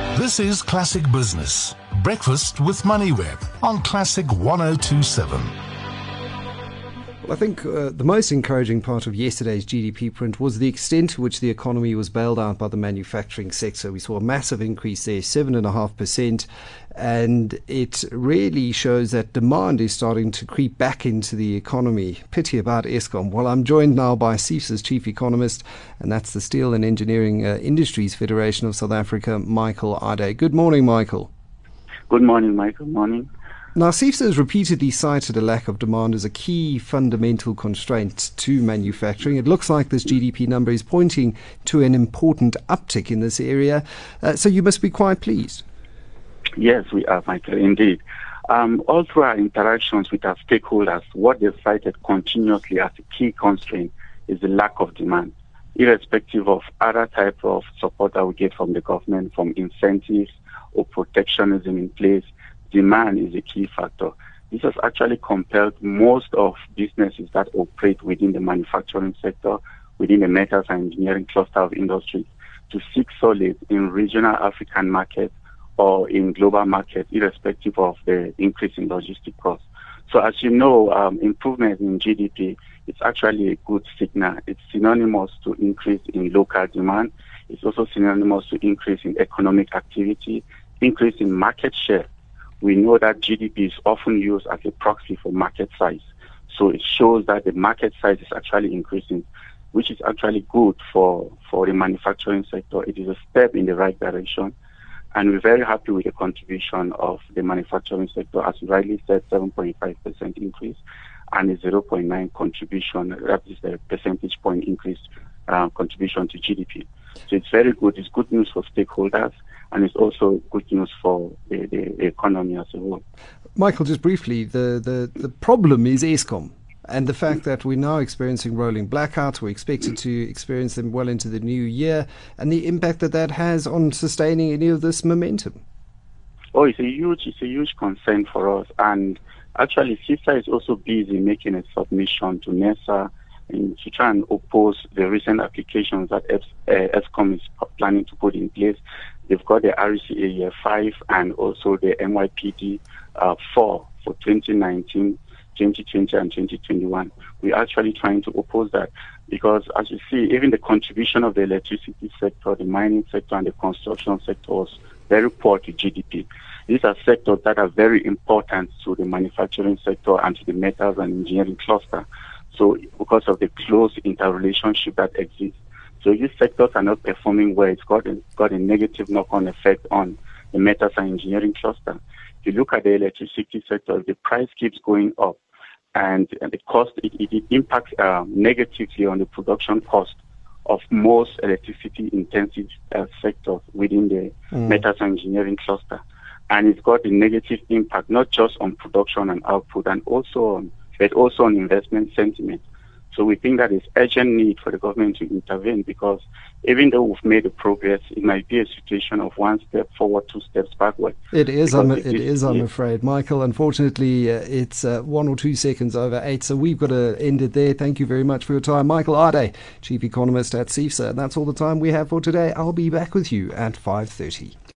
This is Classic Business. Breakfast with MoneyWeb on Classic 1027. Well, I think the most encouraging part of yesterday's GDP print was the extent to which the economy was bailed out by the manufacturing sector. We saw a massive increase there, 7.5%, and it really shows that demand is starting to creep back into the economy. Pity about Eskom. Well, I'm joined now by CIFSA's chief economist, and that's the Steel and Engineering Industries Federation of South Africa, Michael Ade. Good morning, Michael. Good morning, Michael. Morning. Now, CIFSA has repeatedly cited a lack of demand as a key fundamental constraint to manufacturing. It looks like this GDP number is pointing to an important uptick in this area. So you must be quite pleased. Yes, we are, Michael, indeed. All through our interactions with our stakeholders, what they've cited continuously as a key constraint is the lack of demand, irrespective of other types of support that we get from the government, from incentives or protectionism in place. Demand is a key factor. This has actually compelled most of businesses that operate within the manufacturing sector, within the metals and engineering cluster of industries, to seek solace in regional African markets or in global markets, irrespective of the increase in logistic costs. So as you know, improvement in GDP is actually a good signal. It's synonymous to increase in local demand. It's also synonymous to increase in economic activity, increase in market share. We know that GDP is often used as a proxy for market size. So it shows that the market size is actually increasing, which is actually good for the manufacturing sector. It is a step in the right direction. And we're very happy with the contribution of the manufacturing sector. As you rightly said, 7.5% increase and a 0.9 contribution, that is the percentage point increase contribution to GDP. So it's very good. It's good news for stakeholders, and it's also good news for the economy as a whole. Michael, just briefly, the problem is Eskom and the fact that we're now experiencing rolling blackouts. We're expected to experience them well into the new year, and the impact that has on sustaining any of this momentum. Oh, it's a huge concern for us. And actually, CIFSA is also busy making a submission to NERSA to try and oppose the recent applications that Eskom is planning to put in place. They've got the RECA Year 5 and also the NYPD 4 for 2019, 2020 and 2021. We're actually trying to oppose that because, as you see, even the contribution of the electricity sector, the mining sector and the construction sector was very poor to GDP. These are sectors that are very important to the manufacturing sector and to the metals and engineering cluster. So because of the close interrelationship that exists. So these sectors are not performing well. It's got a negative knock-on effect on the metals and engineering cluster. If you look at the electricity sector, the price keeps going up and the cost, it impacts negatively on the production cost of most electricity-intensive sectors within the metals and engineering cluster. And it's got a negative impact, not just on production and output, but also on investment sentiment. So we think that there's urgent need for the government to intervene because even though we've made the progress, it might be a situation of one step forward, two steps backward. It is, I'm afraid. Michael, unfortunately, it's 1 or 2 seconds over 8, so we've got to end it there. Thank you very much for your time. Michael Ade, Chief Economist at CIFSA. And that's all the time we have for today. I'll be back with you at 5:30.